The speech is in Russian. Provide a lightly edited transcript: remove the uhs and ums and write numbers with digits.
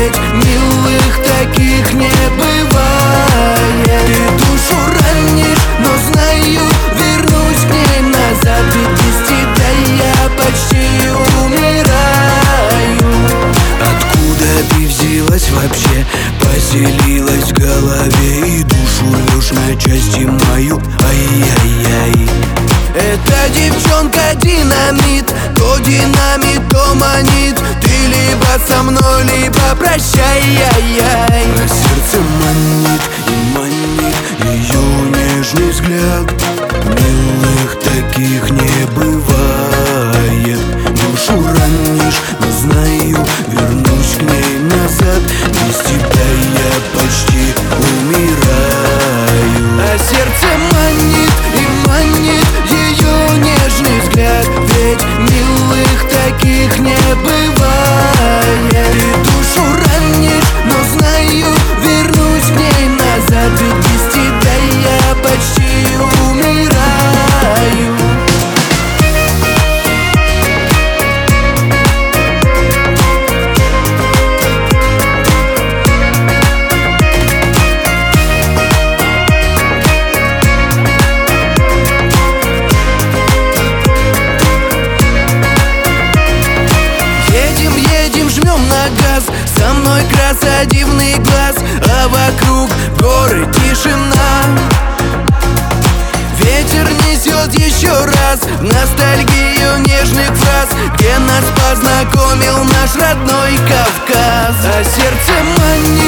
ведь милых таких не бывает. Ты душу ранишь, но знаю, вернусь к ней назад, ведь без тебя я почти умираю. Откуда ты взялась вообще, поселилась в голове и душу рвешь на части мою, ай-яй-яй. Эта девчонка динамит, то динамит, то манит. Ты либо со мной, либо прощай, яй-яй. А сердце манит и манит ее нежный взгляд. Милых таких не бывает. Душу ранишь, но знаю, вернусь к ней назад. Без тебя я почти умираю. А сердце манит и манит ее нежный взгляд, ведь милых таких не бывает. Ты душу ранишь, но знаю, вернусь к ней назад, ведь без тебя я почти умираю. Жмем на газ, со мной красодивный глаз, а вокруг горы тишина. Ветер несет еще раз ностальгию нежных фраз, где нас познакомил наш родной Кавказ. А сердце манит